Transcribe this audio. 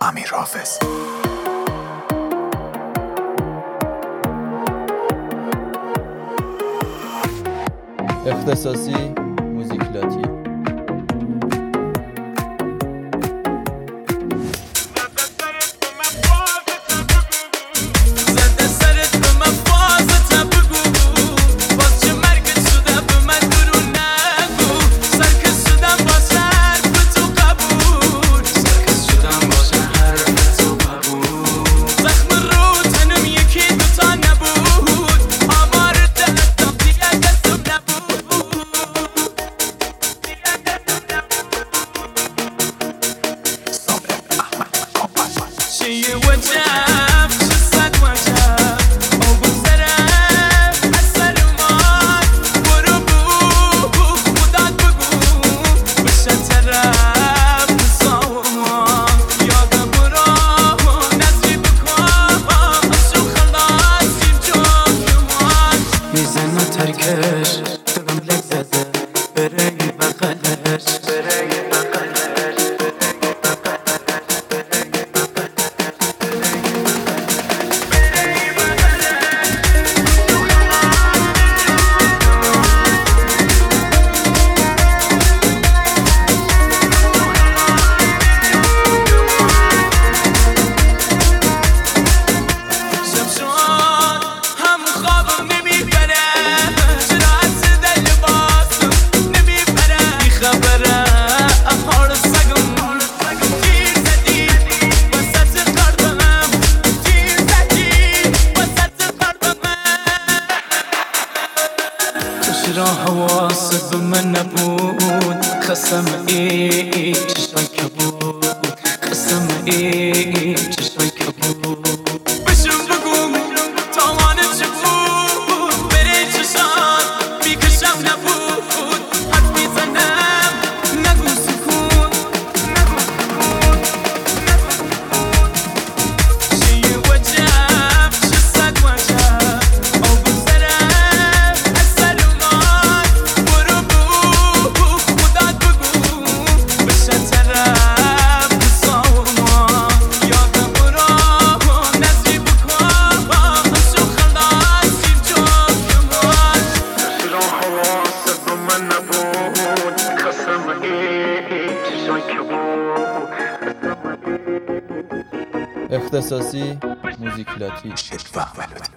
امیر حافظ. اختصاصی موزیک لاتی. ترکش دلم لذته بره بغلش حواست به من نبود قسم ای چشای کبود قسم ای چشای کبود بشم بگو تاوانه چه بود بره چشان بیکشم نبود حد میزنم نگو سکون نگو سکون چی وجب چه صد وجب اختصاصی موزیک لاتی.